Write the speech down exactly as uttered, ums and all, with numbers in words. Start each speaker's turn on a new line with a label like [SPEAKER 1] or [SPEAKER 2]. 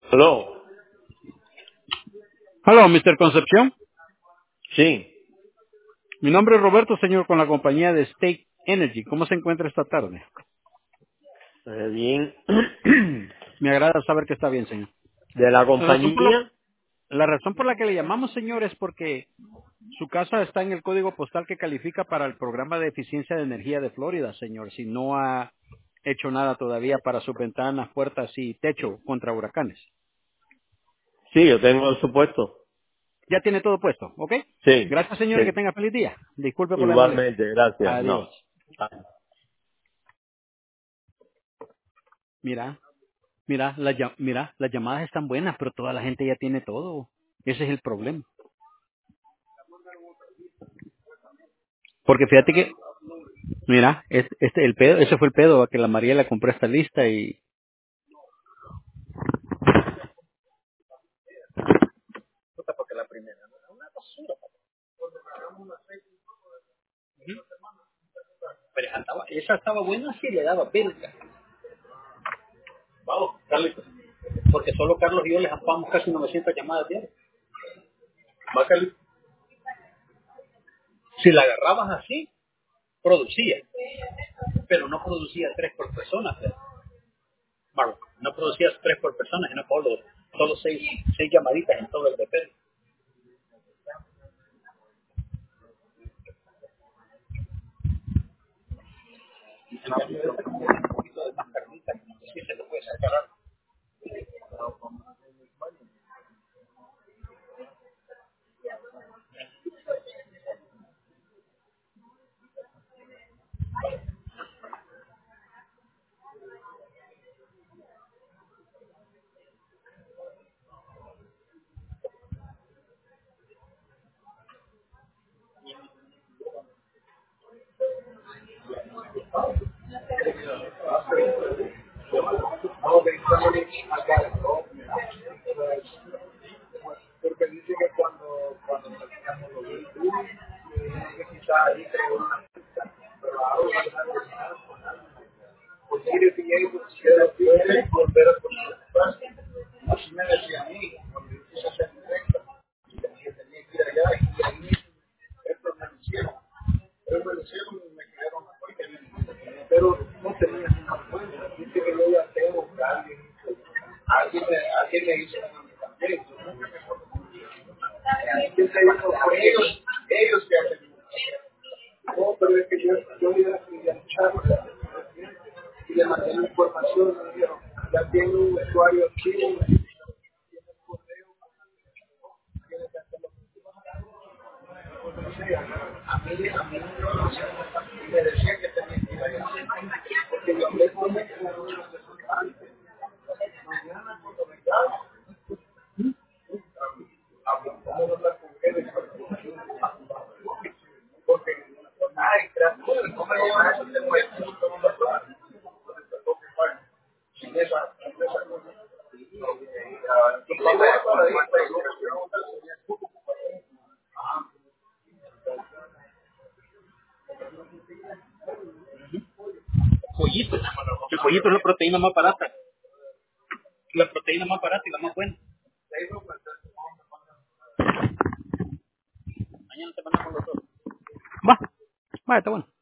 [SPEAKER 1] Hello.
[SPEAKER 2] Hello, mister Concepción.
[SPEAKER 1] Sí.
[SPEAKER 2] Mi nombre es Roberto, señor, con la compañía de State Energy. ¿Cómo se encuentra esta tarde?
[SPEAKER 1] Eh, bien.
[SPEAKER 2] Me agrada saber que está bien, señor.
[SPEAKER 1] De la
[SPEAKER 2] La razón por, lo-
[SPEAKER 1] compañía.
[SPEAKER 2] la razón por la que le llamamos, señor, es porque su casa está en el código postal que califica para el programa de eficiencia de energía de Florida, señor. Si no ha hecho nada todavía para sus ventanas, puertas y techo contra huracanes.
[SPEAKER 1] Sí, yo tengo el supuesto.
[SPEAKER 2] Ya tiene todo puesto, ¿ok?
[SPEAKER 1] Sí,
[SPEAKER 2] Gracias, señor, y que
[SPEAKER 1] sí.
[SPEAKER 2] tenga feliz día. Disculpe por la molestia.
[SPEAKER 1] Igualmente, gracias.
[SPEAKER 2] Adiós.
[SPEAKER 1] No. Ah.
[SPEAKER 2] Mira. Mira, la, llam- mira, las llamadas están buenas, pero toda la gente ya tiene todo. Ese es el problema. Porque fíjate que, mira, es- este, el pedo, ese fue el pedo, a que la María le compró esta lista y... Puta, porque la primera, ¿no? Una basura. Pero esa estaba, esa estaba buena si le daba verga. Vamos, Carlitos. Porque solo Carlos y yo les zapamos casi novecientas llamadas diarias. Va, Carlitos. Si la agarrabas así, producía. Pero no producía tres por persona. Pero. Marlon, no producías tres por persona, sino solo, solo seis, seis llamaditas en todo el B P. Un poquito de más carnita, como que sí se le puede sacar algo. Porque dice que cuando, cuando teníamos los vehículos, quizás ahí tengo una pero ahora pues quiere que llegue, quiere quiere volver a poner el paso. Así me decía a mí, cuando yo quise hacer directa, que tenía que ir allá y ahí esto me lo hicieron. Pero me lo hicieron y me crearon la cuenta. Pero no tenía ninguna cuenta. Dice que yo ya tengo que alguien, alguien me, alguien me hizo también. Ellos, ellos que hacen. No, pero es que yo, yo iba a escuchar y le mandé la información, me dijeron, ya tiene un usuario activo, a mí, a mí me decía que tenía que ir allá, porque yo hablé con él como un representante, mañana cuando venga, vamos a hablar con él, porque, ay, gracias, no me llevan a ese tema, sin esa, sin esa cosa. Pollito. El pollito es la proteína más barata. La proteína más barata y la más buena. Mañana te mandamos los dos. Va, va, está bueno.